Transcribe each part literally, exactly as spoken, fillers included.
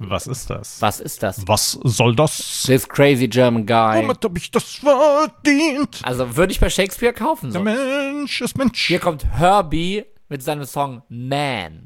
Was ist das? Was ist das? Was soll das? This crazy German guy. Womit hab ich das verdient? Also würde ich bei Shakespeare kaufen. So. Der Mensch ist Mensch. Hier kommt Herbie mit seinem Song Man.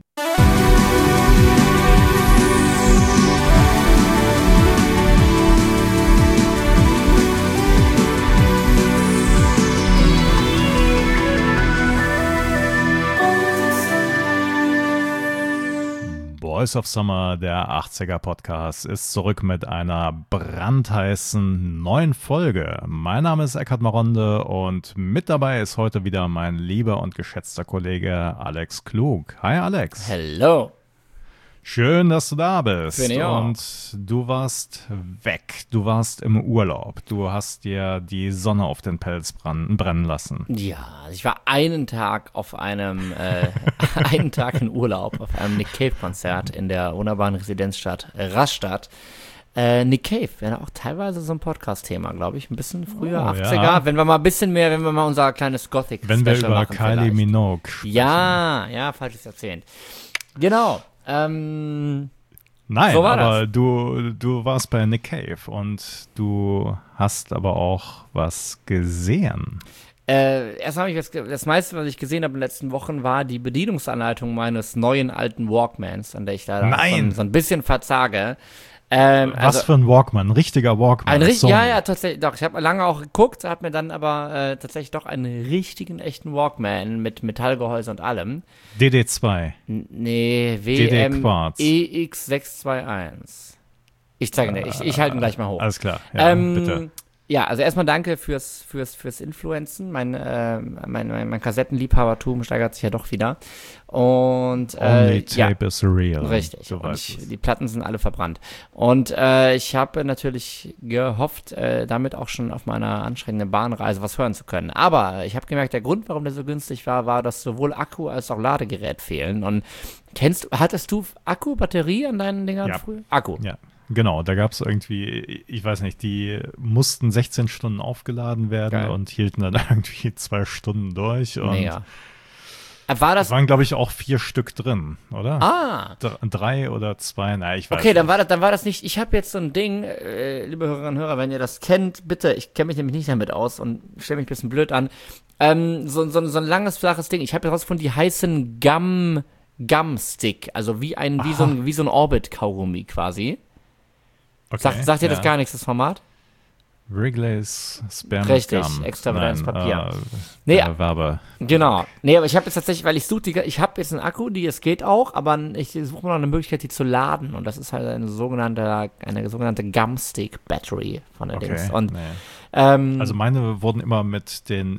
Voice of Summer, der achtziger-Podcast, ist zurück mit einer brandheißen neuen Folge. Mein Name ist Eckhard Maronde und mit dabei ist heute wieder mein lieber und geschätzter Kollege Alex Klug. Hi Alex. Hello. Schön, dass du da bist. Bin ich auch. Und du warst weg. Du warst im Urlaub. Du hast dir die Sonne auf den Pelz brennen, brennen lassen. Ja, ich war einen Tag auf einem, äh, einen Tag in Urlaub auf einem Nick Cave-Konzert in der wunderbaren Residenzstadt Rastatt. Äh, Nick Cave wäre auch teilweise so ein Podcast-Thema, glaube ich. Ein bisschen früher, Oh, achtziger. ja. Wenn wir mal ein bisschen mehr, wenn wir mal unser kleines Gothic-Special Wenn wir über machen Kylie vielleicht. Minogue sprechen. Ja, ja, falsches Jahrzehnt. Genau. Ähm, Nein, So war aber du, du warst bei Nick Cave und du hast aber auch was gesehen. Äh, erst habe ich das, das meiste, was ich gesehen habe in den letzten Wochen, war die Bedienungsanleitung meines neuen alten Walkmans, an der ich da Nein. so, so ein bisschen verzage. Ähm, Was also, für ein Walkman, ein richtiger Walkman. ein richtig, Sony. ja, ja, tatsächlich, doch. Ich habe lange auch geguckt, habe mir dann aber äh, tatsächlich doch einen richtigen, echten Walkman mit Metallgehäuse und allem. D D zwei. N- Nee, W D D M Quarz. E X sechs zwei eins. Ich zeige dir, ich, ich halte ihn gleich mal hoch. Alles klar, ja, ähm, bitte. Ja, also erstmal danke fürs, fürs, fürs Influenzen. Mein, äh, mein, mein, mein Kassettenliebhabertum steigert sich ja doch wieder. Und äh, Only ja, tape is real. richtig. Du Und weißt ich, es. die Platten sind alle verbrannt. Und äh, ich habe natürlich gehofft, äh, damit auch schon auf meiner anstrengenden Bahnreise was hören zu können. Aber ich habe gemerkt, der Grund, warum der so günstig war, war, dass sowohl Akku als auch Ladegerät fehlen. Und kennst, hattest du Akku, Batterie an deinen Dingern Ja. früher? Akku. Ja, genau, da gab es irgendwie, ich weiß nicht, die mussten sechzehn Stunden aufgeladen werden Geil. und hielten dann irgendwie zwei Stunden durch. Und Mega. Äh, War das es waren, glaube ich, auch vier Stück drin, oder? Ah, Dr- Drei oder zwei, naja, ich weiß okay, nicht. dann war das, dann war das nicht. Ich habe jetzt so ein Ding, äh, liebe Hörerinnen und Hörer, wenn ihr das kennt, bitte, ich kenne mich nämlich nicht damit aus und stelle mich ein bisschen blöd an. Ähm, so, so, so ein langes, flaches Ding. Ich habe herausgefunden, die heißen Gum, Gum-Stick, also wie ein, wie so ein, wie so ein Orbit-Kaugummi quasi. Okay, Sagt, sagt ihr das ja. gar nichts, das Format? Wrigley's Spam Richtig, Gum. extra mit Nein, ins Papier. Äh, Nee, der Werbe. Genau. Nee, aber ich habe jetzt tatsächlich, weil ich suche die, ich habe jetzt einen Akku, die, es geht auch, aber ich suche noch eine Möglichkeit, die zu laden. Und das ist halt eine sogenannte, eine sogenannte Gumstick Battery von der Okay, Dings. Und, nee. ähm, Also meine wurden immer mit den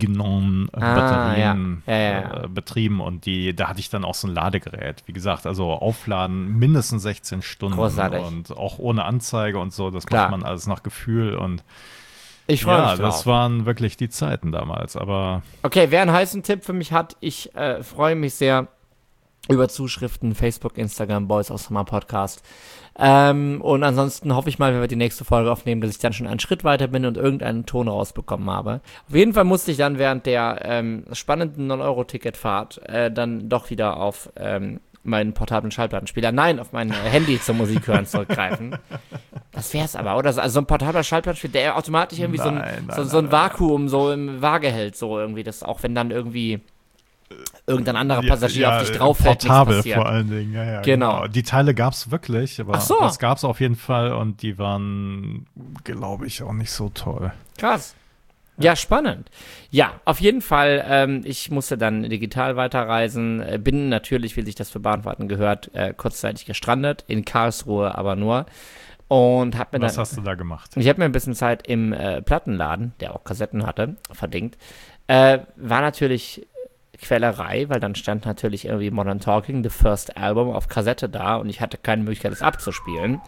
Mignon-Batterien Ah, ja. Ja, ja, ja. äh, betrieben und die, da hatte ich dann auch so ein Ladegerät. Wie gesagt, also aufladen mindestens sechzehn Stunden Großartig. und auch ohne Anzeige und so. Das Klar. macht man alles nach Gefühl und ich freue ja, mich drauf. das waren wirklich die Zeiten damals. Aber Okay, wer einen heißen Tipp für mich hat, ich äh, freue mich sehr über Zuschriften, Facebook, Instagram, Boys aus Summer Podcast. Ähm, und ansonsten hoffe ich mal, wenn wir die nächste Folge aufnehmen, dass ich dann schon einen Schritt weiter bin und irgendeinen Ton rausbekommen habe. Auf jeden Fall musste ich dann während der ähm, spannenden neun Euro Ticketfahrt äh, dann doch wieder auf ähm, meinen portablen Schallplattenspieler, nein, auf mein äh, Handy zum Musik hören zurückgreifen. Das wär's aber, oder? Also so ein portabler Schallplattenspieler, der automatisch irgendwie so ein, Nein, nein, so, so ein nein, Vakuum so im Waage hält, so irgendwie, das auch wenn dann irgendwie irgendein anderer Passagier ja, auf dich drauf fällt, nichts portabel passiert. vor allen Dingen. Ja, ja, Genau. Die Teile gab es wirklich, aber Ach so. das gab es auf jeden Fall und die waren, glaube ich, auch nicht so toll. Krass. Ja, spannend. Ja, auf jeden Fall, ähm, ich musste dann digital weiterreisen, äh, bin natürlich, wie sich das für Bahnfahrten gehört, äh, kurzzeitig gestrandet, in Karlsruhe aber nur. Und hab mir Was dann, hast du da gemacht? ich habe mir ein bisschen Zeit im äh, Plattenladen, der auch Kassetten hatte, verdingt. Äh, war natürlich Quälerei, weil dann stand natürlich irgendwie Modern Talking, The First Album auf Kassette da und ich hatte keine Möglichkeit, es abzuspielen.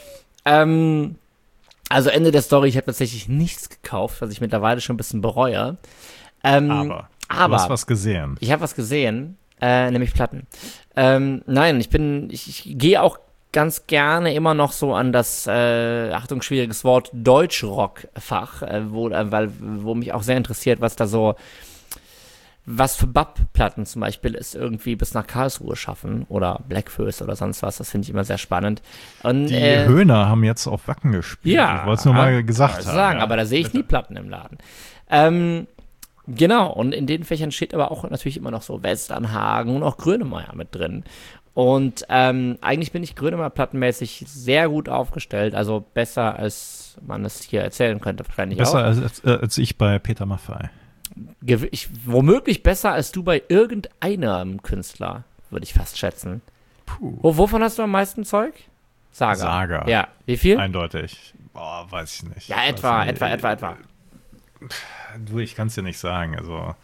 Ähm, also Ende der Story, ich habe tatsächlich nichts gekauft, was ich mittlerweile schon ein bisschen bereue. Ähm, Aber, aber du hast was gesehen. ich habe was gesehen, äh, nämlich Platten. Ähm, nein, ich bin, ich, ich gehe auch ganz gerne immer noch so an das, äh, Achtung, schwieriges Wort, Deutschrock-Fach, äh, wo, äh, weil, wo mich auch sehr interessiert, was da so was für Bab-Platten zum Beispiel ist, irgendwie bis nach Karlsruhe schaffen oder Blackfirst oder sonst was. Das finde ich immer sehr spannend. Und, die äh, Höhner haben jetzt auf Wacken gespielt. Ja, ich wollte es nur mal gesagt haben. Sagen, ja. aber da sehe ich nie Platten im Laden. Ähm, genau, und in den Fächern steht aber auch natürlich immer noch so Westernhagen und auch Grönemeyer mit drin. Und ähm, eigentlich bin ich Grönemeyer plattenmäßig sehr gut aufgestellt, also besser, als man es hier erzählen könnte, wahrscheinlich Besser auch. als, als, als ich bei Peter Maffay. Ge- ich, womöglich besser als du bei irgendeinem Künstler, würde ich fast schätzen. Puh. Wo, wovon hast du am meisten Zeug? Saga. Saga. Ja, wie viel? Eindeutig. Boah, weiß ich nicht. Ja, etwa, Weiß nicht. etwa, etwa, etwa. Du, ich kann es dir nicht sagen. Also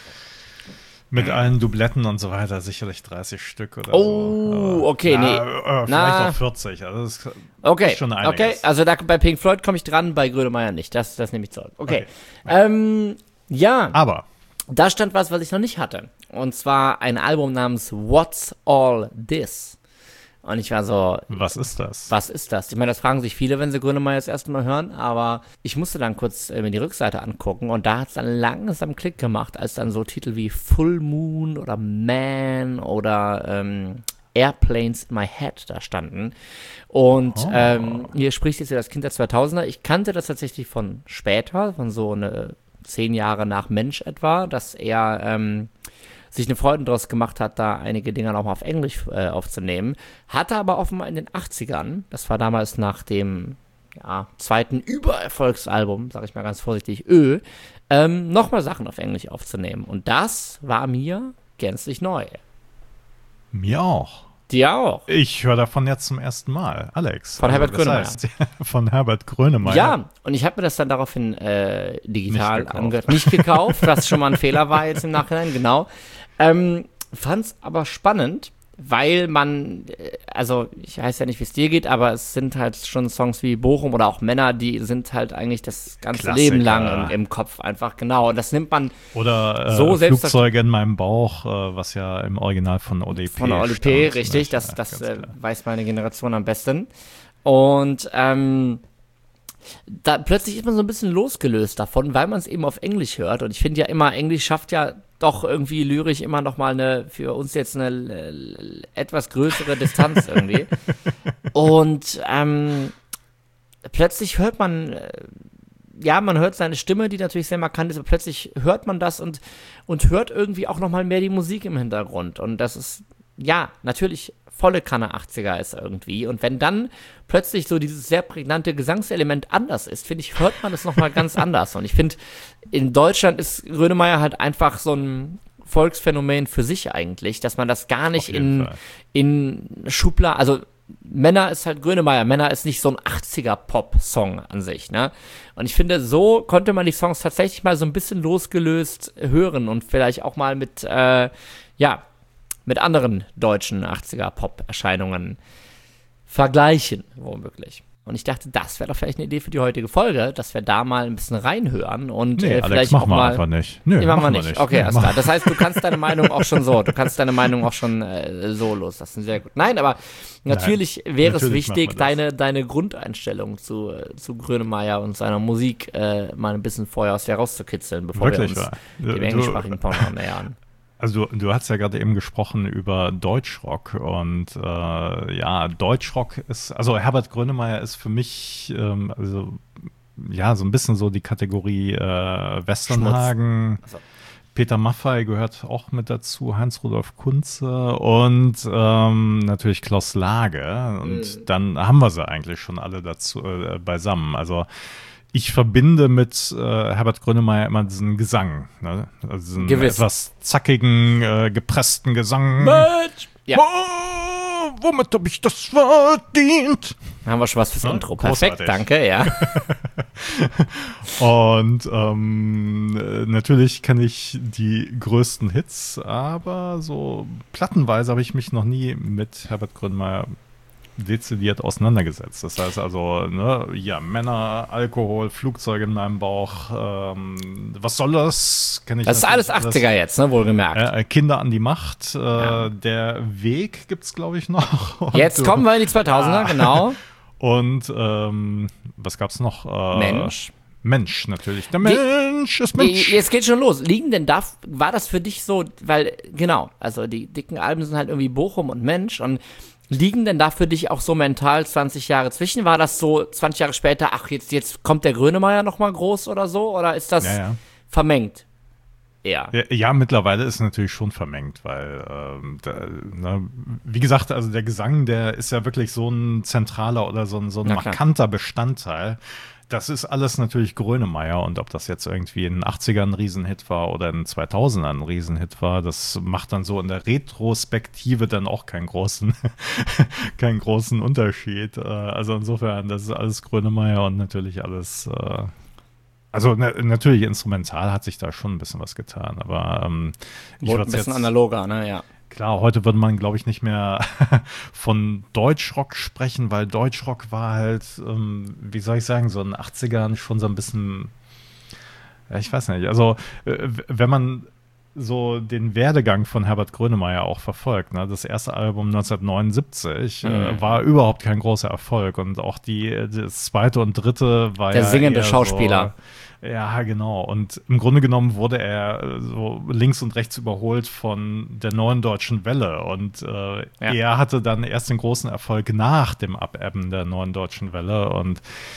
mit allen Dubletten und so weiter sicherlich dreißig Stück oder Oh, so. Aber, okay, na, nee. äh, vielleicht Na. auch vierzig. Also das ist, Okay, ist schon einiges. okay, also da, bei Pink Floyd komme ich dran, bei Grönemeyer nicht. Das, das nehme ich zurück. Okay. Okay. Ähm, ja, Aber da stand was, was ich noch nicht hatte. Und zwar ein Album namens What's All This? Und ich war so, was ist das? was ist das? Ich meine, das fragen sich viele, wenn sie Grönemeyer das erste Mal hören, aber ich musste dann kurz äh, mir die Rückseite angucken und da hat es dann langsam Klick gemacht, als dann so Titel wie Full Moon oder Man oder ähm, Airplanes in My Head da standen. Und Oh. ähm, hier spricht jetzt ja das Kind der zweitausender. Ich kannte das tatsächlich von später, von so eine zehn Jahre nach Mensch etwa, dass er ähm, sich eine Freude daraus gemacht hat, da einige Dinge nochmal auf Englisch äh, aufzunehmen. Hatte aber offenbar in den achtzigern, das war damals nach dem ja, zweiten Übererfolgsalbum, sag ich mal ganz vorsichtig, Ö, ähm, nochmal Sachen auf Englisch aufzunehmen. Und das war mir gänzlich neu. Mir auch. Dir auch. Ich höre davon jetzt zum ersten Mal. Alex. Von Herbert das Grönemeyer. heißt, von Herbert Grönemeyer. Ja, und ich habe mir das dann daraufhin äh, digital Nicht gekauft. angehört. Nicht gekauft, was schon mal ein Fehler war jetzt im Nachhinein, genau. Ähm, fand's aber spannend, weil man, äh, also ich weiß ja nicht, wie es dir geht, aber es sind halt schon Songs wie Bochum oder auch Männer, die sind halt eigentlich das ganze Klassiker. Leben lang im, im Kopf einfach, genau. Und das nimmt man Oder äh, So selbst- Flugzeuge in meinem Bauch, äh, was ja im Original von O D P von der Oli P, stammt, richtig, ne? das, Ja, das ganz äh, klar. weiß meine Generation am besten. Und ähm, da plötzlich ist man so ein bisschen losgelöst davon, weil man es eben auf Englisch hört. Und ich finde ja immer, Englisch schafft ja doch irgendwie lyrisch immer noch mal eine, für uns jetzt eine äh, etwas größere Distanz irgendwie. Und ähm, plötzlich hört man, äh, ja, man hört seine Stimme, die natürlich sehr markant ist, aber plötzlich hört man das und, und hört irgendwie auch noch mal mehr die Musik im Hintergrund. Und das ist, ja, natürlich volle Kanne achtziger ist irgendwie. Und wenn dann plötzlich so dieses sehr prägnante Gesangselement anders ist, finde ich, hört man das nochmal ganz anders. Und ich finde, in Deutschland ist Grönemeyer halt einfach so ein Volksphänomen für sich eigentlich, dass man das gar nicht Auf jeden in, Fall. in Schubladen, also Männer ist halt Grönemeyer, Männer ist nicht so ein achtziger-Pop-Song an sich, ne? Und ich finde, so konnte man die Songs tatsächlich mal so ein bisschen losgelöst hören und vielleicht auch mal mit, äh, ja, mit anderen deutschen achtziger-Pop-Erscheinungen vergleichen, womöglich. Und ich dachte, das wäre doch vielleicht eine Idee für die heutige Folge, dass wir da mal ein bisschen reinhören und Nee, äh, Alex, vielleicht machen auch wir mal. einfach nicht. Nö, Nee, machen wir nicht. Okay, Nee, alles mach- klar. Das heißt, du kannst deine Meinung auch schon so, du kannst deine Meinung auch schon äh, so loslassen. Sehr gut. Nein, aber natürlich wäre es natürlich wichtig, machen wir das. deine, deine Grundeinstellung zu, äh, zu Grönemeyer und seiner Musik äh, mal ein bisschen vorher aus dir rauszukitzeln, bevor Wirklich wir uns wahr. dem Du- englischsprachigen Porno nähern. Also du, du hast ja gerade eben gesprochen über Deutschrock und äh, ja, Deutschrock ist, also Herbert Grönemeyer ist für mich, ähm, also ja, so ein bisschen so die Kategorie äh, Westernhagen. Also, Peter Maffay gehört auch mit dazu, Heinz-Rudolf Kunze und ähm, natürlich Klaus Lage. Und Mhm. dann haben wir sie eigentlich schon alle dazu äh, beisammen. Also ich verbinde mit äh, Herbert Grönemeyer immer diesen Gesang, ne? Also diesen Gewiss. etwas zackigen, äh, gepressten Gesang. Bitch! Ja, Oh, womit habe ich das verdient? haben wir schon was fürs Ja, Intro. Perfekt, großartig. danke, ja. Und ähm, äh, natürlich kenne ich die größten Hits, aber so plattenweise habe ich mich noch nie mit Herbert Grönemeyer dezidiert auseinandergesetzt. Das heißt also, ne, ja, Männer, Alkohol, Flugzeuge in meinem Bauch, ähm, was soll das? Kenn ich Das ist alles natürlich achtziger jetzt, ne, wohlgemerkt. Äh, Kinder an die Macht, äh, Ja. der Weg gibt's, glaube ich, noch. Und, Jetzt kommen wir in die zweitausender, Ah. genau. Und ähm, was gab's noch? Äh, Mensch. Mensch natürlich. Der Mensch ist Mensch. Jetzt geht schon los. Liegen denn da, war das für dich so, weil, genau, also die dicken Alben sind halt irgendwie Bochum und Mensch und liegen denn da für dich auch so mental zwanzig Jahre zwischen? War das so zwanzig Jahre später, ach, jetzt, jetzt kommt der Grönemeyer nochmal groß oder so? Oder ist das ja, ja. vermengt? Ja. ja. Ja, mittlerweile ist es natürlich schon vermengt, weil, ähm, da, ne, wie gesagt, also der Gesang, der ist ja wirklich so ein zentraler oder so ein, so ein markanter Bestandteil. Das ist alles natürlich Grönemeyer und ob das jetzt irgendwie in den achtzigern ein Riesenhit war oder in den zweitausendern ein Riesenhit war, das macht dann so in der Retrospektive dann auch keinen großen, keinen großen Unterschied. Also insofern, das ist alles Grönemeyer und natürlich alles, also na, natürlich instrumental hat sich da schon ein bisschen was getan, aber ähm, ich würde ein bisschen jetzt, analoger, ne, ja. Klar, heute würde man, glaube ich, nicht mehr von Deutschrock sprechen, weil Deutschrock war halt, ähm, wie soll ich sagen, so in den achtzigern schon so ein bisschen, ja, ich weiß nicht, also äh, wenn man so den Werdegang von Herbert Grönemeyer auch verfolgt, ne? Das erste Album neunzehnhundertneunundsiebzig mhm. äh, war überhaupt kein großer Erfolg und auch die, das zweite und dritte war Der ja singende Schauspieler. So, ja, genau. Und im Grunde genommen wurde er so links und rechts überholt von der Neuen Deutschen Welle. Und äh, ja. er hatte dann erst den großen Erfolg nach dem Abebben der Neuen Deutschen Welle. Und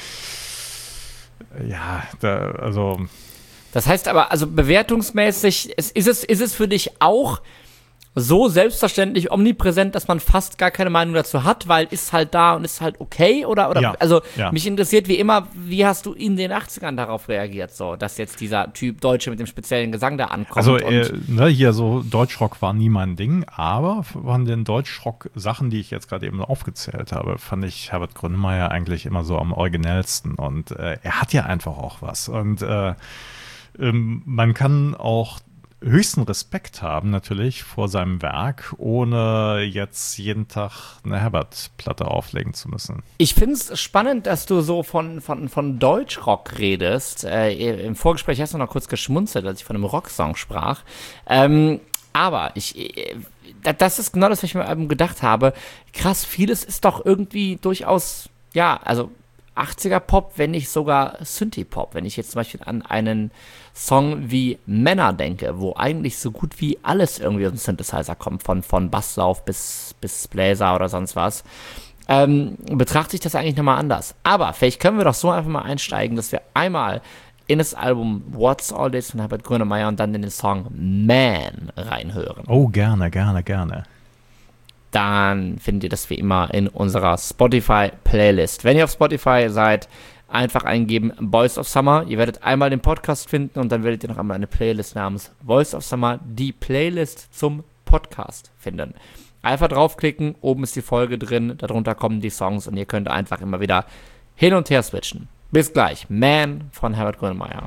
ja, da, also. Das heißt aber, also bewertungsmäßig, ist, ist, es, ist es für dich auch so selbstverständlich omnipräsent, dass man fast gar keine Meinung dazu hat, weil ist halt da und ist halt okay? Oder, oder ja, also ja. mich interessiert wie immer, wie hast du in den achtzigern darauf reagiert, so, dass jetzt dieser Typ Deutsche mit dem speziellen Gesang da ankommt? Also und äh, ne, hier so Deutschrock war nie mein Ding, aber von den Deutschrock-Sachen, die ich jetzt gerade eben aufgezählt habe, fand ich Herbert Grönemeyer eigentlich immer so am originellsten und äh, er hat ja einfach auch was und äh, ähm, man kann auch höchsten Respekt haben natürlich vor seinem Werk, ohne jetzt jeden Tag eine Herbert-Platte auflegen zu müssen. Ich finde es spannend, dass du so von, von, von Deutschrock redest. Äh, im Vorgespräch hast du noch kurz geschmunzelt, als ich von einem Rocksong sprach. Ähm, aber ich, äh, das ist genau das, was ich mir eben gedacht habe. Krass, vieles ist doch irgendwie durchaus, ja, also achtziger Pop, wenn nicht sogar Synthie-Pop. Wenn ich jetzt zum Beispiel an einen Song wie Männer denke, wo eigentlich so gut wie alles irgendwie aus dem Synthesizer kommt, von, von Basslauf bis, bis Bläser oder sonst was, ähm, betrachte ich das eigentlich nochmal anders. Aber vielleicht können wir doch so einfach mal einsteigen, dass wir einmal in das Album What's All This von Herbert Grönemeyer und dann in den Song Man reinhören. Oh, gerne, gerne, gerne. Dann findet ihr das wie immer in unserer Spotify-Playlist. Wenn ihr auf Spotify seid, einfach eingeben Boys of Summer. Ihr werdet einmal den Podcast finden und dann werdet ihr noch einmal eine Playlist namens Voice of Summer, die Playlist zum Podcast finden. Einfach draufklicken, oben ist die Folge drin, darunter kommen die Songs und ihr könnt einfach immer wieder hin und her switchen. Bis gleich. Man von Herbert Grönemeyer.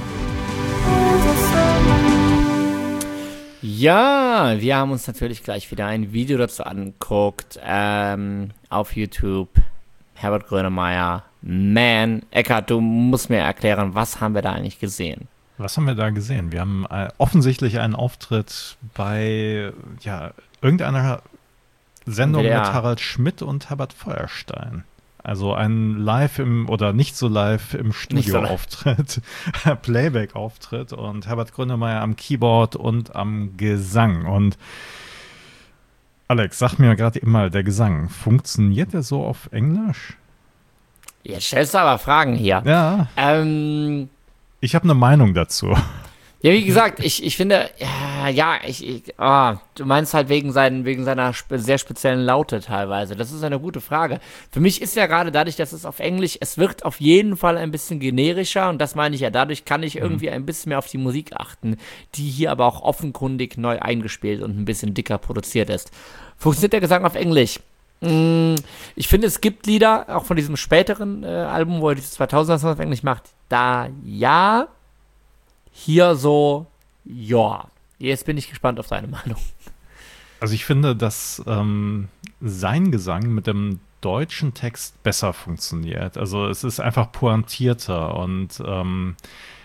Ja, wir haben uns natürlich gleich wieder ein Video dazu angeguckt, ähm, auf YouTube. Herbert Grönemeyer, Man. Eckhard, du musst mir erklären, was haben wir da eigentlich gesehen? Was haben wir da gesehen? Wir haben äh, offensichtlich einen Auftritt bei, ja, irgendeiner Sendung ja. mit Harald Schmidt und Herbert Feuerstein. Also ein Live im, oder nicht so live im Studio-Auftritt, so Playback-Auftritt und Herbert Grönemeyer am Keyboard und am Gesang. Und Alex, sag mir gerade eben mal, der Gesang, funktioniert der so auf Englisch? Jetzt stellst du aber Fragen hier. Ja. Ähm, ich habe eine Meinung dazu. Ja, wie gesagt, ich, ich finde, ja, ja ich, ich oh, du meinst halt wegen, seinen, wegen seiner spe- sehr speziellen Laute teilweise. Das ist eine gute Frage. Für mich ist ja gerade dadurch, dass es auf Englisch, es wirkt auf jeden Fall ein bisschen generischer und das meine ich ja, dadurch kann ich irgendwie ein bisschen mehr auf die Musik achten, die hier aber auch offenkundig neu eingespielt und ein bisschen dicker produziert ist. Funktioniert der Gesang auf Englisch? Mm, ich finde, es gibt Lieder, auch von diesem späteren äh, Album, wo er dieses zweitausender auf Englisch macht, da ja. Hier so, ja. Jetzt bin ich gespannt auf deine Meinung. Also ich finde, dass ähm, sein Gesang mit dem deutschen Text besser funktioniert. Also es ist einfach pointierter und ähm,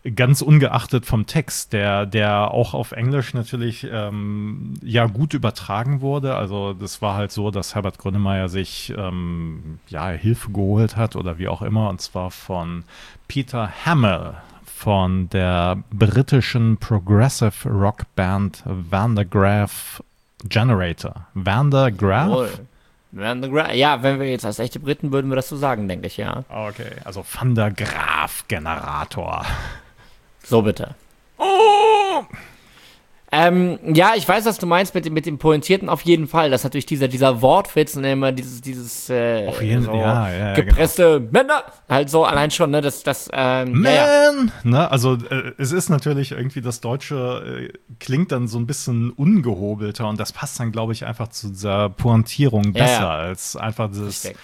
ganz ungeachtet vom Text, der, der auch auf Englisch natürlich ähm, ja gut übertragen wurde. Also das war halt so, dass Herbert Grönemeyer sich ähm, ja Hilfe geholt hat oder wie auch immer, und zwar von Peter Hamill von der britischen Progressive Rock Band Van der Graaf Generator. Van der Graaf? Jawohl. Van der Graaf. Ja, wenn wir jetzt als echte Briten würden wir das so sagen, denke ich, ja. Okay, also Van der Graaf Generator. So bitte. Oh! Ähm, ja, ich weiß, was du meinst mit dem, mit dem Pointierten auf jeden Fall. Das ist natürlich dieser, dieser Wortwitz und immer dieses, dieses äh, auf jeden, so ja, ja, gepresste genau. Männer. Halt so allein schon, ne, das, das, ähm, Man! Ja, ja. Ne, also äh, es ist natürlich irgendwie, das Deutsche äh, klingt dann so ein bisschen ungehobelter und das passt dann, glaube ich, einfach zu dieser Pointierung besser ja, ja. als einfach dieses Richtig.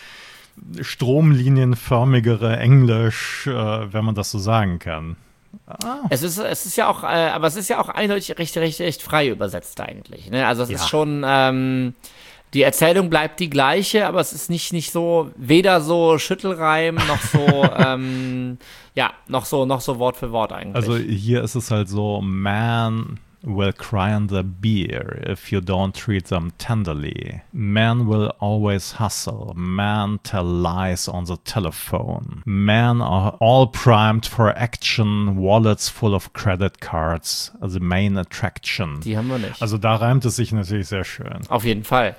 stromlinienförmigere Englisch, äh, wenn man das so sagen kann. Ah. Es ist, es ist ja auch, äh, aber es ist ja auch eindeutig recht, recht, recht frei übersetzt eigentlich. Ne? Also es Ja. ist schon, ähm, die Erzählung bleibt die gleiche, aber es ist nicht, nicht so, weder so Schüttelreim noch so, ähm, ja, noch so, noch so Wort für Wort eigentlich. Also hier ist es halt so, man will cry on the beer if you don't treat them tenderly. Man will always hustle. Man tell lies on the telephone. Men are all primed for action. Wallets full of credit cards. The main attraction. Die haben wir nicht. Also da reimt es sich natürlich sehr schön. Auf jeden Fall.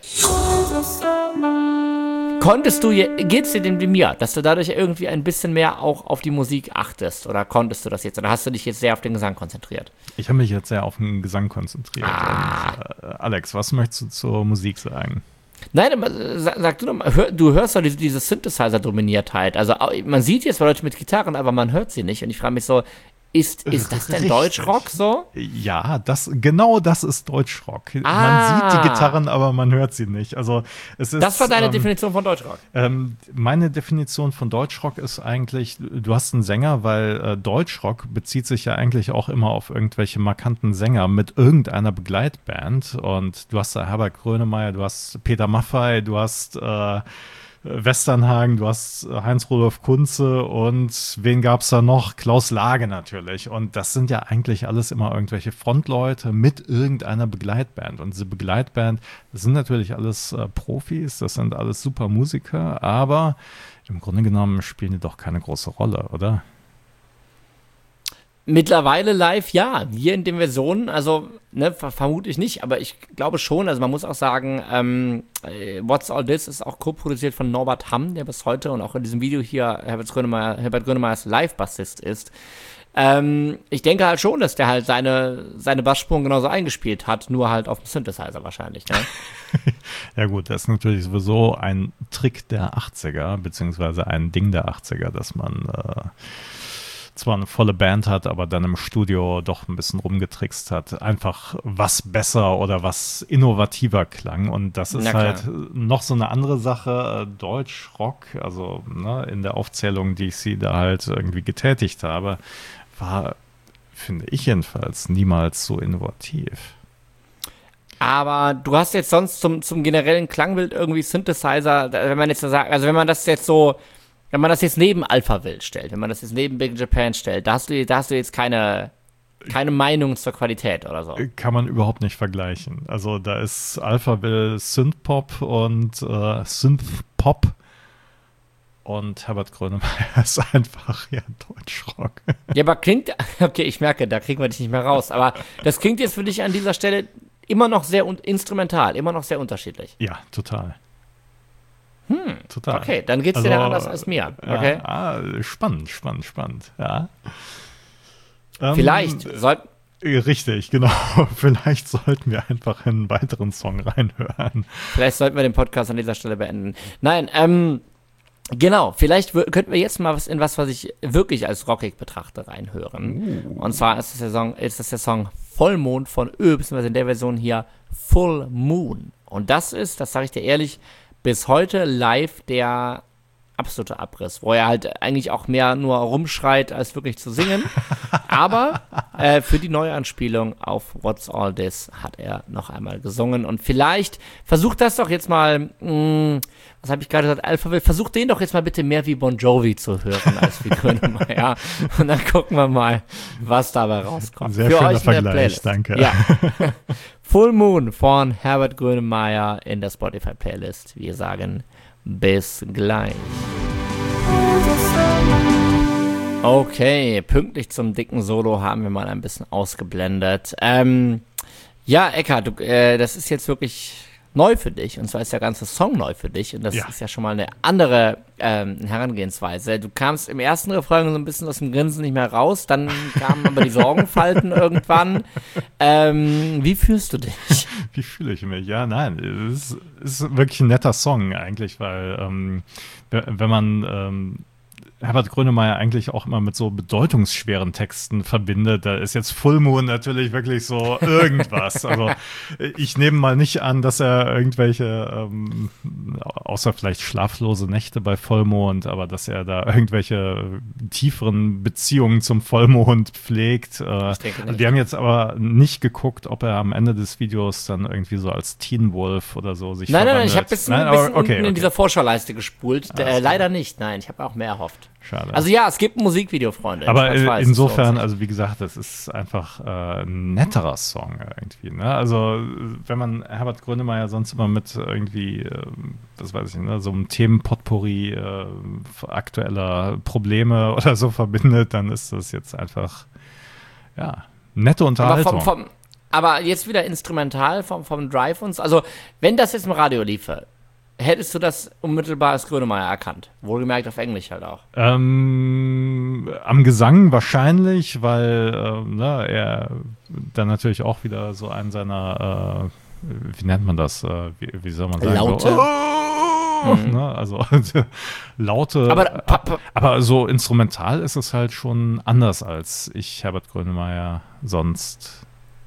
Konntest du, geht's dir denn wie mir, dass du dadurch irgendwie ein bisschen mehr auch auf die Musik achtest? Oder konntest du das jetzt? Oder hast du dich jetzt sehr auf den Gesang konzentriert? Ich habe mich jetzt sehr auf den Gesang konzentriert. Ah. Und, äh, Alex, was möchtest du zur Musik sagen? Nein, aber sag, sag du doch mal, hör, du hörst doch diese, diese Synthesizer-Dominiertheit. Also man sieht jetzt Leute mit Gitarren, aber man hört sie nicht. Und ich frage mich so, Ist, ist das denn Richtig. Deutschrock so? Ja, das, genau das ist Deutschrock. Ah. Man sieht die Gitarren, aber man hört sie nicht. Also es ist, Das war deine ähm, Definition von Deutschrock. Ähm, meine Definition von Deutschrock ist eigentlich, du hast einen Sänger, weil äh, Deutschrock bezieht sich ja eigentlich auch immer auf irgendwelche markanten Sänger mit irgendeiner Begleitband. Und du hast da Herbert Grönemeyer, du hast Peter Maffay, du hast äh, Westernhagen, du hast Heinz-Rudolf Kunze und wen gab's da noch? Klaus Lage natürlich. Und das sind ja eigentlich alles immer irgendwelche Frontleute mit irgendeiner Begleitband. Und diese Begleitband, das sind natürlich alles äh, Profis, das sind alles super Musiker, aber im Grunde genommen spielen die doch keine große Rolle, oder? Mittlerweile live, ja. Wir in den Versionen, also ne, ver vermutlich nicht, aber ich glaube schon, also man muss auch sagen, ähm, What's All This ist auch co-produziert von Norbert Hamm, der bis heute und auch in diesem Video hier Herbert Grönemeyer, Herbert Grönemeyers Live-Bassist ist. Ähm, ich denke halt schon, dass der halt seine, seine Bassspuren genauso eingespielt hat, nur halt auf dem Synthesizer wahrscheinlich, ne? Ja gut, das ist natürlich sowieso ein Trick der achtziger, beziehungsweise ein Ding der achtziger, dass man äh, zwar eine volle Band hat, aber dann im Studio doch ein bisschen rumgetrickst hat. Einfach was besser oder was innovativer klang. Und das ist halt noch so eine andere Sache. Deutschrock, also ne, in der Aufzählung, die ich sie da halt irgendwie getätigt habe, war, finde ich jedenfalls, niemals so innovativ. Aber du hast jetzt sonst zum, zum generellen Klangbild irgendwie Synthesizer, wenn man jetzt so sagt, also wenn man das jetzt so, wenn man das jetzt neben Alphaville stellt, wenn man das jetzt neben Big Japan stellt, da hast du, da hast du jetzt keine, keine Meinung zur Qualität oder so. Kann man überhaupt nicht vergleichen. Also da ist Alphaville Synthpop und äh, Synthpop und Herbert Grönemeyer ist einfach ja Deutschrock. Ja, aber klingt, okay, ich merke, da kriegen wir dich nicht mehr raus, aber das klingt jetzt für dich an dieser Stelle immer noch sehr un- instrumental, immer noch sehr unterschiedlich. Ja, total. Hm, total. Okay, dann geht's also, dir dann anders als mir. Okay. Ja, ah, spannend, spannend, spannend. Ja. Vielleicht ähm, sollten. Richtig, genau. Vielleicht sollten wir einfach einen weiteren Song reinhören. Vielleicht sollten wir den Podcast an dieser Stelle beenden. Nein, ähm, genau. Vielleicht w- könnten wir jetzt mal was in was, was ich wirklich als rockig betrachte, reinhören. Uh. Und zwar ist das der Song, ist das der Song Vollmond von Ö, beziehungsweise in der Version hier Full Moon. Und das ist, das sage ich dir ehrlich, bis heute live der absoluter Abriss, wo er halt eigentlich auch mehr nur rumschreit, als wirklich zu singen. Aber äh, für die Neuanspielung auf What's All This hat er noch einmal gesungen. Und vielleicht versucht das doch jetzt mal, mh, was habe ich gerade gesagt, Alphaville, versucht den doch jetzt mal bitte mehr wie Bon Jovi zu hören, als wie Grönemeyer. Und dann gucken wir mal, was dabei rauskommt. Sehr für schöner euch in der Vergleich, Playlist. danke. Ja. Full Moon von Herbert Grönemeyer in der Spotify-Playlist. Wir sagen bis gleich. Okay, pünktlich zum dicken Solo haben wir mal ein bisschen ausgeblendet. Ähm, ja, Eckhard, du, äh, das ist jetzt wirklich neu für dich. Und zwar ist der ganze Song neu für dich. Und das ja. ist ja schon mal eine andere ähm, Herangehensweise. Du kamst im ersten Refrain so ein bisschen aus dem Grinsen nicht mehr raus. Dann kamen aber die Sorgenfalten irgendwann. Ähm, wie fühlst du dich? Wie fühle ich mich? Ja, nein, es ist, ist wirklich ein netter Song eigentlich, weil ähm, wenn man ähm, Herbert Grönemeyer eigentlich auch immer mit so bedeutungsschweren Texten verbindet. Da ist jetzt Full Moon natürlich wirklich so irgendwas. Also ich nehme mal nicht an, dass er irgendwelche, ähm, außer vielleicht schlaflose Nächte bei Vollmond, aber dass er da irgendwelche tieferen Beziehungen zum Vollmond pflegt. Äh, Ich denke nicht. Wir haben jetzt aber nicht geguckt, ob er am Ende des Videos dann irgendwie so als Teen Wolf oder so sich Nein, nein, nein, verwandelt. ich habe bis, Nein, bis aber- unten okay, in okay. dieser Vorschauleiste gespult. Alles Äh, klar. leider nicht, nein, ich habe auch mehr erhofft. Schade. Also ja, es gibt ein Musikvideo, Freunde. Aber Ich äh, weiß, es insofern, lohnt sich. also wie gesagt, das ist einfach äh, ein netterer Song irgendwie. Ne? Also wenn man Herbert Grönemeyer sonst immer mit irgendwie, äh, das weiß ich nicht, ne, so einem Themenpotpourri äh, aktueller Probleme oder so verbindet, dann ist das jetzt einfach, ja, nette aber, Unterhaltung. vom, vom, aber jetzt wieder instrumental vom, vom Drive und so. Also, wenn das jetzt im Radio liefe, hättest du das unmittelbar als Grönemeyer erkannt? Wohlgemerkt auf Englisch halt auch. Ähm, am Gesang wahrscheinlich, weil ähm, ne, er dann natürlich auch wieder so einen seiner, äh, wie nennt man das, äh, wie, wie soll man sagen? Laute? So, oh, Mhm. ne, also Laute, Aber pa- pa- aber so instrumental ist es halt schon anders, als ich Herbert Grönemeyer sonst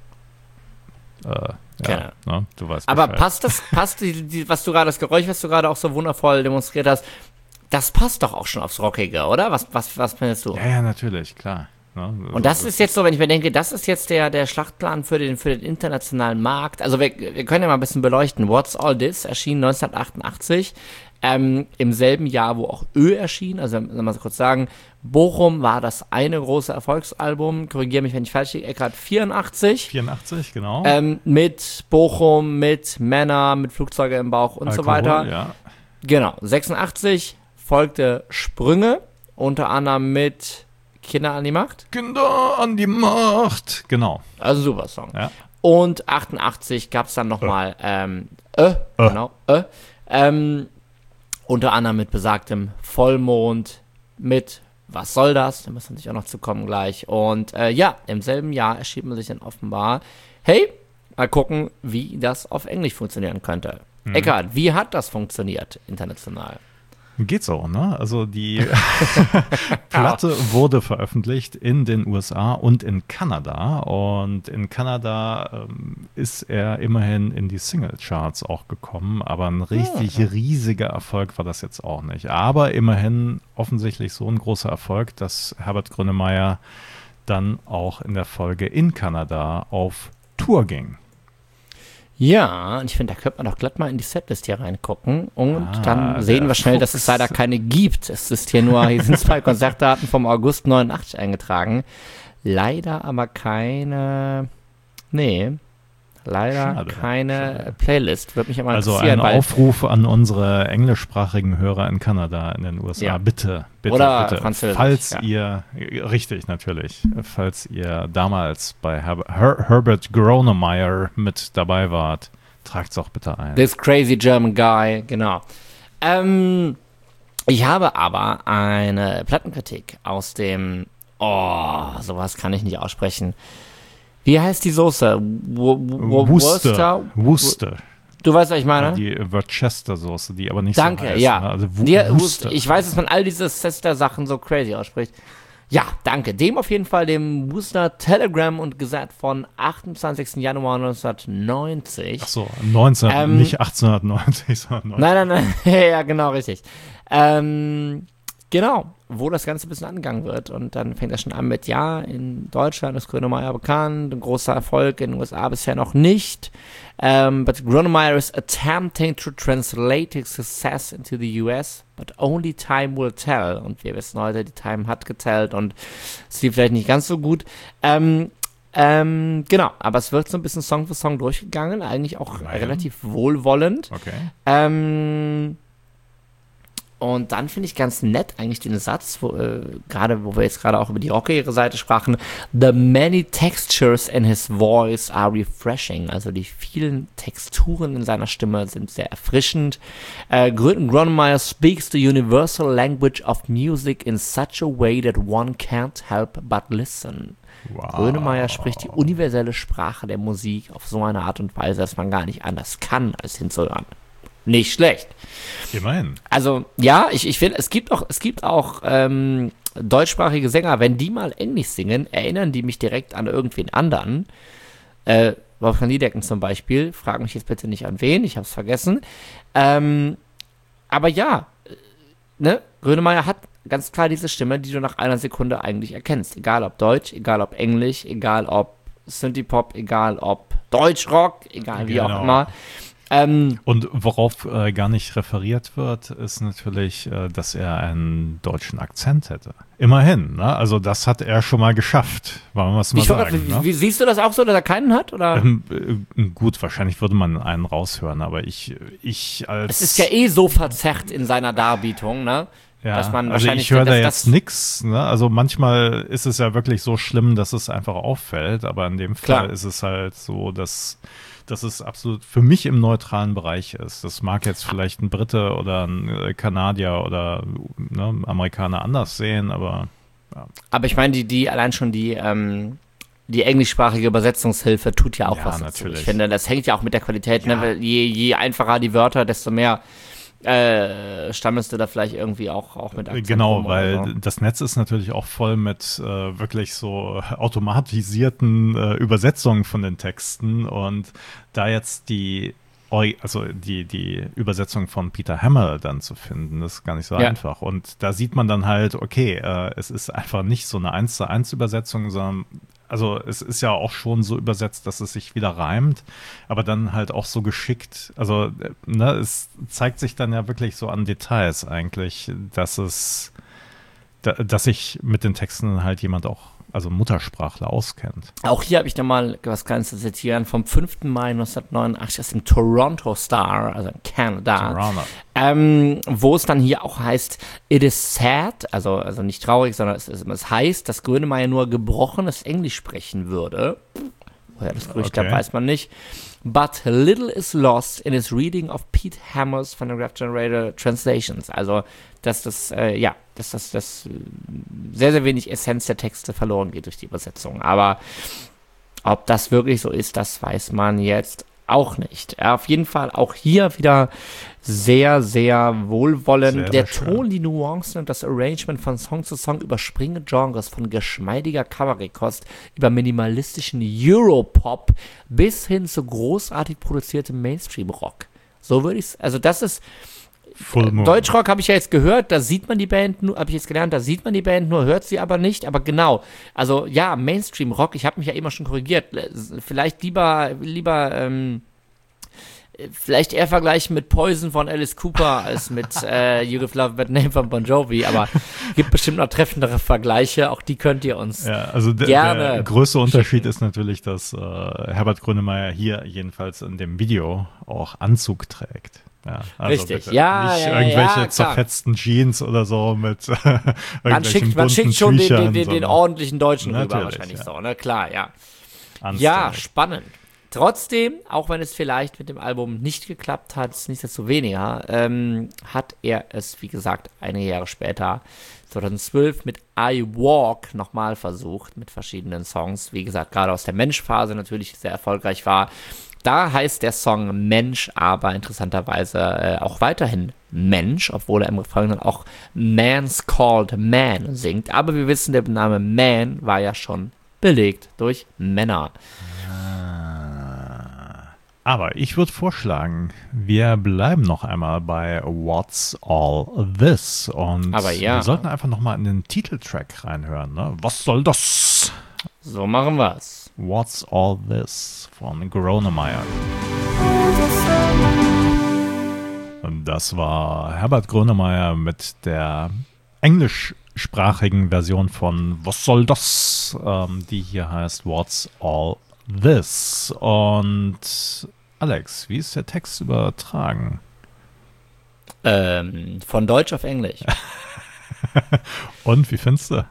äh, ja, Kenne. ne, du weißt Aber Bescheid. passt das, passt die, die, was du gerade, das Geräusch, was du gerade auch so wundervoll demonstriert hast, das passt doch auch schon aufs Rockige, oder? Was, was, was findest du? Ja, ja, natürlich, klar. Ne, Und das ist jetzt so, wenn ich mir denke, das ist jetzt der, der Schlachtplan für den, für den internationalen Markt. Also wir, wir können ja mal ein bisschen beleuchten. What's All This erschien neunzehnhundertachtundachtzig, ähm, im selben Jahr, wo auch Ö erschien. Also, soll man so kurz sagen, Bochum war das eine große Erfolgsalbum. Korrigiere mich, wenn ich falsch liege. Eckart vierundachtzig. vierundachtzig, genau. Ähm, mit Bochum, mit Männer, mit Flugzeuge im Bauch und so Alkohol, weiter. Ja. Genau. sechsundachtzig folgte Sprünge, unter anderem mit Kinder an die Macht. Kinder an die Macht. Genau. Also super Song. Ja. Und achtundachtzig gab es dann nochmal ähm, äh, Äh. genau, äh, ähm, unter anderem mit besagtem Vollmond, mit Was soll das? Da müssen wir natürlich auch noch zu kommen gleich. Und äh, ja, im selben Jahr erschien man sich dann offenbar, hey, mal gucken, wie das auf Englisch funktionieren könnte. Mhm. Eckart, wie hat das funktioniert international? Geht so, ne? Also die Platte wurde veröffentlicht in den U S A und in Kanada. Und in Kanada ähm, ist er immerhin in die Single-Charts auch gekommen. Aber ein richtig riesiger Erfolg war das jetzt auch nicht. Aber immerhin offensichtlich so ein großer Erfolg, dass Herbert Grönemeyer dann auch in der Folge in Kanada auf Tour ging. Ja, und ich finde, da könnte man doch glatt mal in die Setlist hier reingucken und Ah, dann sehen der wir schnell, dass Fuchs. es leider keine gibt. Es ist hier nur, hier sind zwei Konzertdaten vom August neunundachtzig eingetragen. Leider aber keine, nee, leider Schade, keine schade. Playlist. Würde mich aber Also interessieren, ein weil, Aufruf an unsere englischsprachigen Hörer in Kanada, in den U S A. Ja. Bitte, bitte, Oder bitte. Französisch, Falls ja. ihr, richtig natürlich, falls ihr damals bei Her Her Herbert Grönemeyer mit dabei wart, tragt es auch bitte ein. This Crazy German Guy, genau. Ähm, ich habe aber eine Plattenkritik aus dem, oh, sowas kann ich nicht aussprechen. Wie heißt die Soße? Wo, wo, Worcester. Worcester. Du weißt, was ich meine? Die Worcester-Soße, die aber nicht Danke, so heißt. ja. Ne? Also Wu- Die, Worcester. ich weiß, dass man all diese Chester-Sachen so crazy ausspricht. Ja, danke. Dem auf jeden Fall, dem Worcester Telegram und Gazette von achtundzwanzigsten Januar neunzehnhundertneunzig. Ach so, neunzehn, Ähm, nicht achtzehnhundertneunzig, sondern Nein, nein, nein. Ja, genau, richtig. Ähm, genau, wo das Ganze ein bisschen angegangen wird. Und dann fängt er schon an mit, ja, in Deutschland ist Grönemeyer bekannt, ein großer Erfolg, in den U S A bisher noch nicht. Um, but Grönemeyer is attempting to translate his success into the U S, but only time will tell. Und wir wissen heute, die Time hat gezählt und es lief vielleicht nicht ganz so gut. Ähm, ähm, genau, aber es wird so ein bisschen Song für Song durchgegangen, eigentlich auch Nein. relativ wohlwollend. Okay. Ähm, Und dann finde ich ganz nett eigentlich den Satz, wo, äh, gerade wo wir jetzt gerade auch über die rockigere Seite sprachen, the many textures in his voice are refreshing. Also die vielen Texturen in seiner Stimme sind sehr erfrischend. Äh, Grönemeyer speaks the universal language of music in such a way that one can't help but listen. Wow. Grönemeyer spricht die universelle Sprache der Musik auf so eine Art und Weise, dass man gar nicht anders kann, als hinzuhören. Nicht schlecht. Immerhin. Also, ja, ich, ich finde, es gibt auch, es gibt auch ähm, deutschsprachige Sänger, wenn die mal Englisch singen, erinnern die mich direkt an irgendwen anderen. Äh, Wolfgang Niedecken zum Beispiel. Frag mich jetzt bitte nicht an wen, ich hab's vergessen. Ähm, aber ja, ne, Grönemeyer hat ganz klar diese Stimme, die du nach einer Sekunde eigentlich erkennst. Egal ob Deutsch, egal ob Englisch, egal ob Synthie-Pop, egal ob Deutschrock, egal wie Genau. auch immer. Ähm, Und worauf äh, gar nicht referiert wird, ist natürlich, äh, dass er einen deutschen Akzent hätte. Immerhin, ne? Also das hat er schon mal geschafft, wollen wir es mal ich sagen. frage, wie, ne? wie siehst du das auch so, dass er keinen hat? Oder? Ähm, äh, gut, wahrscheinlich würde man einen raushören, aber ich, ich als... Es ist ja eh so verzerrt in seiner Darbietung, ne? Ja, dass man also wahrscheinlich ich höre da das- jetzt das- nix. Ne? Also manchmal ist es ja wirklich so schlimm, dass es einfach auffällt, aber in dem Fall Klar. ist es halt so, dass, dass es absolut für mich im neutralen Bereich ist. Das mag jetzt vielleicht ein Brite oder ein äh, Kanadier oder ne, Amerikaner anders sehen, aber Aber ich meine, die, die, allein schon die, ähm, die englischsprachige Übersetzungshilfe tut ja auch Ja, was dazu. natürlich. Ich finde, das hängt ja auch mit der Qualität, Ja. ne? Weil je, je einfacher die Wörter, desto mehr äh, stammelst du da vielleicht irgendwie auch, auch mit Akzent genau, rum oder weil so. das Netz ist natürlich auch voll mit äh, wirklich so automatisierten äh, Übersetzungen von den Texten und da jetzt die Ori- also die, die Übersetzung von Peter Hammer dann zu finden, das ist gar nicht so Ja. einfach. Und da sieht man dann halt, okay, äh, es ist einfach nicht so eine eins zu eins Übersetzung, sondern also es ist ja auch schon so übersetzt, dass es sich wieder reimt, aber dann halt auch so geschickt, also äh, ne, es zeigt sich dann ja wirklich so an Details eigentlich, dass es, da, dass sich mit den Texten halt jemand auch, also Muttersprachler auskennt. Auch hier habe ich nochmal was Kleines zu zitieren vom fünften Mai neunzehnhundertneunundachtzig aus dem Toronto Star, also in Kanada. Toronto. Ähm, wo es dann hier auch heißt, it is sad, also, also nicht traurig, sondern es, es, es heißt, dass Grönemeyer nur gebrochenes Englisch sprechen würde. Woher das Gerücht Okay. kommt, weiß man nicht. But little is lost in his reading of Pete Hammers Phonograph Generator Translations. Also, dass das, äh, ja, dass das, das äh, sehr, sehr wenig Essenz der Texte verloren geht durch die Übersetzung. Aber ob das wirklich so ist, das weiß man jetzt auch nicht. Äh, auf jeden Fall auch hier wieder sehr, sehr wohlwollend. Sehr, Der sehr schön. Ton, die Nuancen und das Arrangement von Song zu Song überspringen Genres von geschmeidiger Kabarettkost über minimalistischen Europop bis hin zu großartig produziertem Mainstream-Rock. So würde ich es, also das ist Full Moon. Deutschrock habe ich ja jetzt gehört, da sieht man die Band nur, habe ich jetzt gelernt, da sieht man die Band nur, hört sie aber nicht, aber genau, also ja, Mainstream-Rock, ich habe mich ja immer schon korrigiert, vielleicht lieber, lieber, ähm, vielleicht eher vergleichen mit Poison von Alice Cooper als mit äh, You Give Love a Bad Name von Bon Jovi, aber gibt bestimmt noch treffendere Vergleiche, auch die könnt ihr uns Ja, also der, gerne der größte Unterschied schicken. ist natürlich, dass äh, Herbert Grönemeyer hier jedenfalls in dem Video auch Anzug trägt. Ja, also Richtig. bitte Ja, nicht ja, ja, irgendwelche klar. zerfetzten Jeans oder so mit äh, Man irgendwelchen schickt, man bunten schickt schon den, Tüchern, den, den, den sondern ordentlichen Deutschen rüber Natürlich, wahrscheinlich ja. so, ne, klar, ja. anständig. Ja, spannend. Trotzdem, auch wenn es vielleicht mit dem Album nicht geklappt hat, nichtsdestoweniger, ähm, hat er es, wie gesagt, einige Jahre später, zweitausendzwölf, mit I Walk nochmal versucht, mit verschiedenen Songs. Wie gesagt, gerade aus der Mensch-Phase natürlich sehr erfolgreich war. Da heißt der Song Mensch aber interessanterweise äh, auch weiterhin Mensch, obwohl er im Refrain dann auch Man's Called Man singt. Aber wir wissen, der Name Man war ja schon belegt durch Männer. Aber ich würde vorschlagen, wir bleiben noch einmal bei What's All This? Und Aber ja. wir sollten einfach noch mal in den Titeltrack reinhören. Ne? Was soll das? So machen wir's. What's All This von Grönemeyer. Und das war Herbert Grönemeyer mit der englischsprachigen Version von Was soll das? Ähm, die hier heißt What's All This? Und Alex, wie ist der Text übertragen? Ähm, von Deutsch auf Englisch. Und, wie findest du?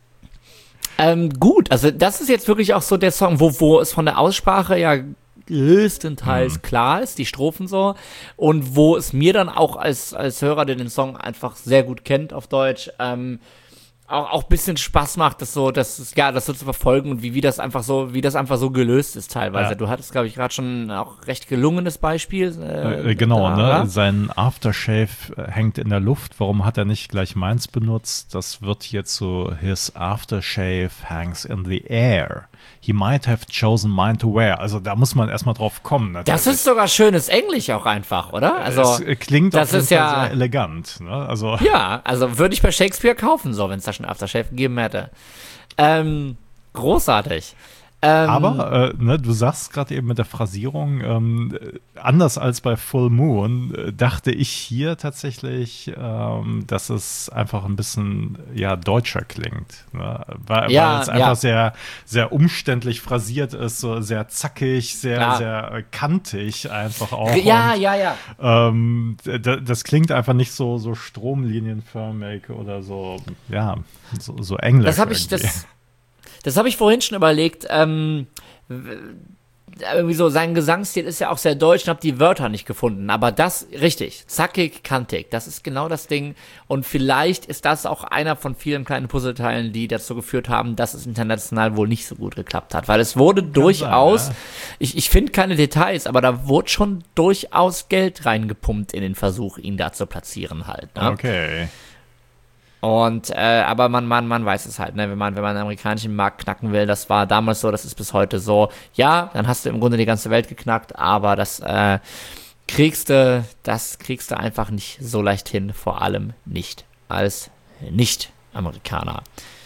Ähm, gut, also das ist jetzt wirklich auch so der Song, wo, wo es von der Aussprache ja größtenteils mhm. klar ist, die Strophen so, und wo es mir dann auch als, als Hörer, der den Song einfach sehr gut kennt auf Deutsch, ähm, auch auch ein bisschen Spaß macht, das so, das ja, das so zu verfolgen und wie, wie das einfach so, wie das einfach so gelöst ist teilweise. Ja. Du hattest, glaube ich, gerade schon auch recht gelungenes Beispiel. Äh, äh, genau, da, ne? Oder? Sein Aftershave hängt in der Luft. Warum hat er nicht gleich meins benutzt? Das wird hier zu His Aftershave hangs in the air. He might have chosen mine to wear. Also da muss man erstmal drauf kommen. Natürlich. Das ist sogar schönes Englisch auch einfach, oder? Also es klingt das auf jeden ist Fall ja sehr elegant. Ne? Also ja, also würde ich bei Shakespeare kaufen, so, wenn es da schon Aftershave gegeben hätte. Ähm, großartig. Ähm, Aber, äh, ne, du sagst gerade eben mit der Phrasierung, ähm, anders als bei Full Moon, äh, dachte ich hier tatsächlich, ähm, dass es einfach ein bisschen, ja, deutscher klingt. Ne? Weil, ja, weil es einfach ja. sehr, sehr umständlich phrasiert ist, so sehr zackig, sehr, Klar. sehr äh, kantig einfach auch. Ja, Und, ja, ja. Ähm, d- das klingt einfach nicht so, so stromlinienförmig oder so, ja, so, so englisch. Das habe ich, irgendwie. das, das habe ich vorhin schon überlegt. Ähm, irgendwie so, sein Gesangsstil ist ja auch sehr deutsch und habe die Wörter nicht gefunden. Aber das, richtig, zackig, kantig, das ist genau das Ding. Und vielleicht ist das auch einer von vielen kleinen Puzzleteilen, die dazu geführt haben, dass es international wohl nicht so gut geklappt hat. Weil es wurde Kann durchaus, sein, ja. ich, ich finde keine Details, aber da wurde schon durchaus Geld reingepumpt in den Versuch, ihn da zu platzieren halt. Ne? Okay. Und, äh, aber man, man, man weiß es halt, ne, wenn man, wenn man den amerikanischen Markt knacken will, das war damals so, das ist bis heute so, ja, dann hast du im Grunde die ganze Welt geknackt, aber das, äh, kriegst du, das kriegst du einfach nicht so leicht hin, vor allem nicht als Nicht-Amerikaner.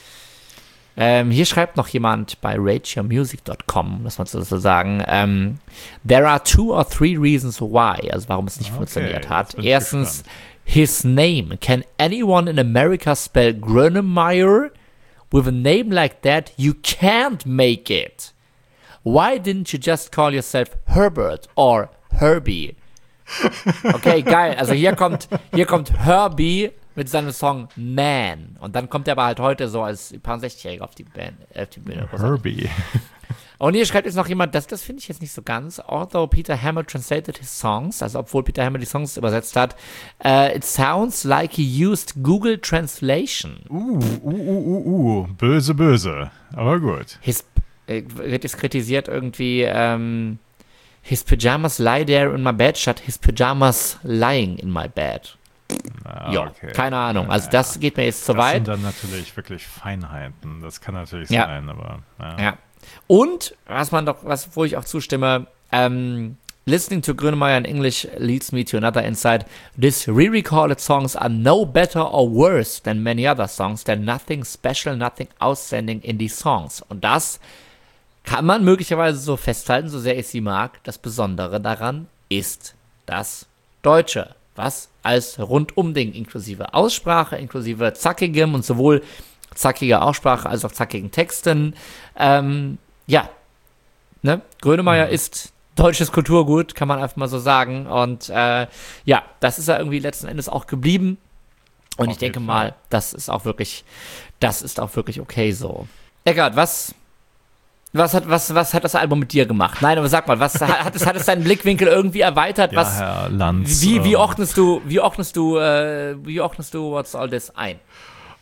Ähm, hier schreibt noch jemand bei rate your music dot com, das mal so sagen, ähm, there are two or three reasons why, also warum es nicht okay, funktioniert hat. Erstens, his name. Can anyone in America spell Grönemeyer? With a name like that, you can't make it. Why didn't you just call yourself Herbert or Herbie? Okay, geil. Also hier kommt, hier kommt Herbie mit seinem Song Man. Und dann kommt er aber halt heute so als paar sechzigjähriger auf die Band, auf die Bühne. Herbie. Und hier schreibt jetzt noch jemand, das, das finde ich jetzt nicht so ganz. Although Peter Hammill translated his songs, also obwohl Peter Hammill die Songs übersetzt hat, uh, it sounds like he used Google Translation. Uh, uh, uh, uh, uh, böse, böse. Aber gut. His, äh, wird jetzt kritisiert irgendwie, ähm, his pajamas lie there in my bed statt his pajamas lying in my bed. Ah, ja, okay. keine Ahnung. Also das geht mir jetzt zu das weit. Das sind dann natürlich wirklich Feinheiten. Das kann natürlich ja. sein, aber ja. ja. Und, was man doch, was, wo ich auch zustimme, um, listening to Grönemeyer in English leads me to another insight. These re-recorded songs are no better or worse than many other songs. There's nothing special, nothing outstanding in these songs. Und das kann man möglicherweise so festhalten, so sehr ich sie mag. Das Besondere daran ist das Deutsche, was als Rundum-Ding inklusive Aussprache, inklusive zackigem und sowohl zackiger Aussprache als auch zackigen Texten. Ähm, ja, ne? Grönemeyer mhm. ist deutsches Kulturgut, kann man einfach mal so sagen. Und äh, ja, das ist ja irgendwie letzten Endes auch geblieben. Und Auf ich denke mal, Fall. das ist auch wirklich, das ist auch wirklich okay so. Eckart, was, was hat, was, was hat das Album mit dir gemacht? Nein, aber sag mal, was hat es, hat es deinen Blickwinkel irgendwie erweitert? Ja, was, Herr Lanz. Wie, wie ordnest du, wie ordnest du, äh, wie ordnest du What's All This ein?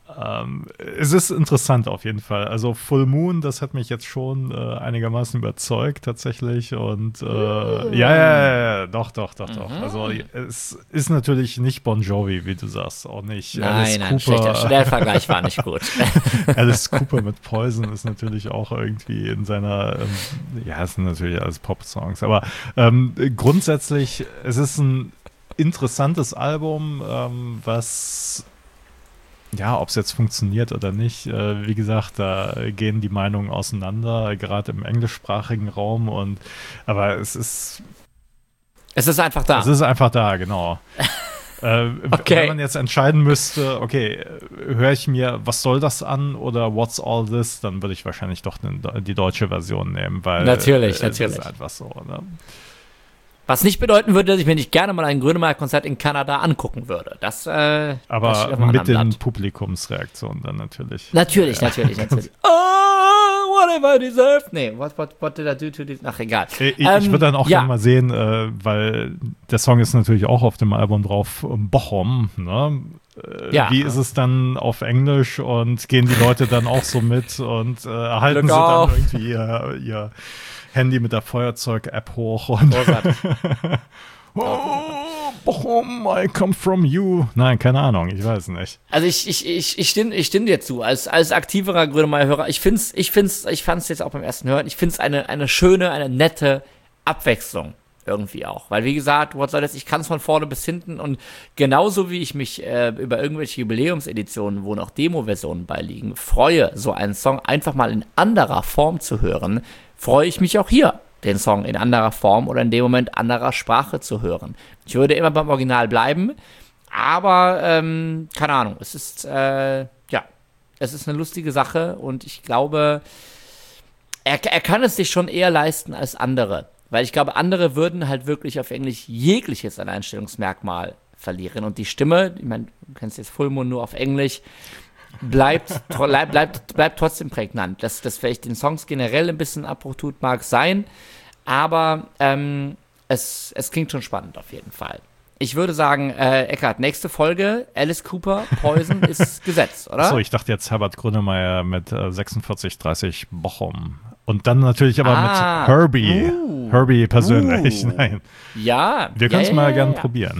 Ähm, es ist interessant auf jeden Fall. Also Full Moon, das hat mich jetzt schon äh, einigermaßen überzeugt tatsächlich. Und äh, mm. ja, ja, ja, ja, doch, doch, doch, mhm. doch. Also es ist natürlich nicht Bon Jovi, wie du sagst, auch nicht. Nein, Alice nein, Cooper. schlechter, der Vergleich war nicht gut. Alice Cooper mit Poison ist natürlich auch irgendwie in seiner, ähm, ja, es sind natürlich alles Pop-Songs, aber ähm, grundsätzlich, es ist ein interessantes Album, ähm, was ja, ob es jetzt funktioniert oder nicht, äh, wie gesagt, da gehen die Meinungen auseinander, gerade im englischsprachigen Raum. Und aber es ist es ist einfach da. Es ist einfach da, genau. äh, okay. Wenn man jetzt entscheiden müsste, okay, höre ich mir, was soll das an oder What's All This, dann würde ich wahrscheinlich doch die deutsche Version nehmen, weil natürlich, äh, natürlich. es ist einfach so, ne? Was nicht bedeuten würde, dass ich mir nicht gerne mal ein Grönemeyer-Konzert in Kanada angucken würde. Das, äh, aber das mit den Publikumsreaktionen dann natürlich. Natürlich, natürlich, natürlich. Oh, what have I deserved? Nee, what, what, what did I do to this? Ach, egal. Ich, ähm, ich würde dann auch ja. gerne mal sehen, äh, weil der Song ist natürlich auch auf dem Album drauf, Bochum, ne? Äh, ja. Wie ist es dann auf Englisch und gehen die Leute dann auch so mit und äh, halten Look sie off. dann irgendwie ihr, ihr Handy mit der Feuerzeug-App hoch und oh, oh, Bochum, I come from you. Nein, keine Ahnung, ich weiß nicht. Also ich, ich, ich, ich stimme, ich stimme dir zu. Als, als aktiverer Grönemeyer-Hörer, ich find's, ich find's, ich fand's jetzt auch beim ersten Hören, ich find's eine, eine schöne, eine nette Abwechslung irgendwie auch. Weil wie gesagt, was soll das, ich kann es von vorne bis hinten und genauso wie ich mich äh, über irgendwelche Jubiläumseditionen, wo noch Demo-Versionen beiliegen, freue, so einen Song einfach mal in anderer Form zu hören, freue ich mich auch hier, den Song in anderer Form oder in dem Moment anderer Sprache zu hören. Ich würde immer beim Original bleiben, aber, ähm, keine Ahnung, es ist, äh, ja, es ist eine lustige Sache und ich glaube, er, er kann es sich schon eher leisten als andere, weil ich glaube, andere würden halt wirklich auf Englisch jegliches Alleinstellungsmerkmal verlieren und die Stimme, ich meine, du kennst jetzt Full Moon nur auf Englisch, bleibt, bleibt, bleibt, bleibt trotzdem prägnant. Dass das vielleicht den Songs generell ein bisschen Abbruch tut, mag sein, aber ähm, es, es klingt schon spannend auf jeden Fall. Ich würde sagen, äh, Eckart, nächste Folge, Alice Cooper, Poison ist gesetzt, oder? Achso, ich dachte jetzt Herbert Grönemeyer mit äh, sechsundvierzig dreißig Bochum. Und dann natürlich aber ah, mit Herbie. Uh, Herbie persönlich, uh, nein. Ja. Wir können es ja, mal ja, gerne ja. probieren.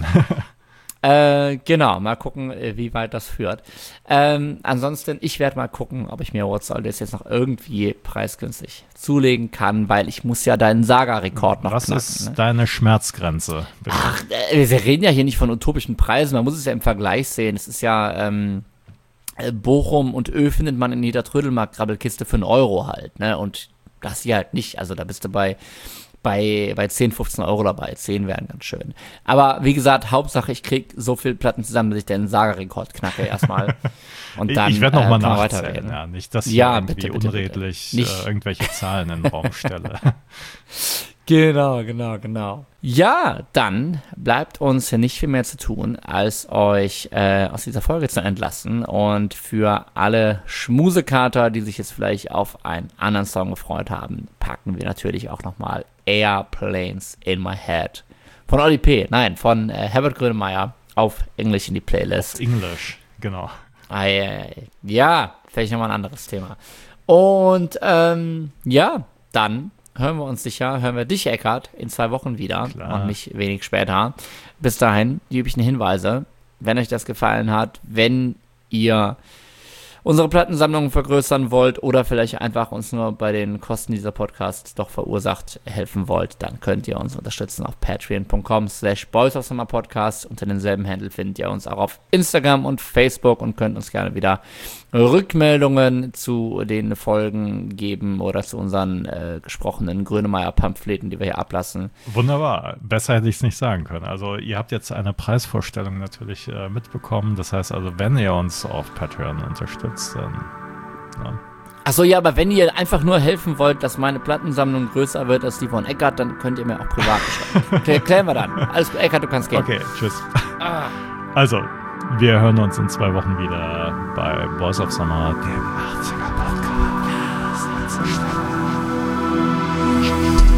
Äh, genau, mal gucken, wie weit das führt. Ähm, ansonsten, ich werde mal gucken, ob ich mir What's All This jetzt noch irgendwie preisgünstig zulegen kann, weil ich muss ja deinen Saga-Rekord noch Was knacken. ist ne? deine Schmerzgrenze? Bitte? Ach, äh, wir reden ja hier nicht von utopischen Preisen, man muss es ja im Vergleich sehen. Es ist ja, ähm, Bochum und Ö findet man in jeder Trödelmarkt-Grabbelkiste für einen Euro halt, ne, und das hier halt nicht, also da bist du bei Bei, bei zehn, fünfzehn Euro dabei. zehn wären ganz schön. Aber wie gesagt, Hauptsache, ich krieg so viele Platten zusammen, dass ich den Saga-Rekord knacke erstmal. Und dann ich werde nochmal äh, nachzählen. Ja, nicht, dass ich ja, irgendwie bitte, bitte, unredlich bitte. Äh, irgendwelche Zahlen in den Raum stelle. Genau, genau, genau. Ja, dann bleibt uns nicht viel mehr zu tun, als euch äh, aus dieser Folge zu entlassen. Und für alle Schmusekater, die sich jetzt vielleicht auf einen anderen Song gefreut haben, packen wir natürlich auch nochmal Airplanes in My Head von Oli P. Nein, von äh, Herbert Grönemeyer auf Englisch in die Playlist. Englisch, genau. Ei, ei, ei. Ja, vielleicht nochmal ein anderes Thema. Und ähm, ja, dann hören wir uns sicher, hören wir dich, Eckart, in zwei Wochen wieder. Klar. Und nicht wenig später. Bis dahin, die üblichen Hinweise. Wenn euch das gefallen hat, wenn ihr unsere Plattensammlung vergrößern wollt oder vielleicht einfach uns nur bei den Kosten dieser Podcasts doch verursacht helfen wollt, dann könnt ihr uns unterstützen auf patreon.com slash Boys of Summer Podcast. Unter demselben Handle findet ihr uns auch auf Instagram und Facebook und könnt uns gerne wieder Rückmeldungen zu den Folgen geben oder zu unseren äh, gesprochenen Grönemeyer-Pamphleten, die wir hier ablassen. Wunderbar. Besser hätte ich es nicht sagen können. Also ihr habt jetzt eine Preisvorstellung natürlich äh, mitbekommen. Das heißt also, wenn ihr uns auf Patreon unterstützt, dann ja. Achso, ja, aber wenn ihr einfach nur helfen wollt, dass meine Plattensammlung größer wird als die von Eckart, dann könnt ihr mir auch privat schreiben. Okay, klären wir dann. Alles gut, Eckart, du kannst gehen. Okay, tschüss. Also, wir hören uns in zwei Wochen wieder bei Boys of Summer, dem achtziger Podcast.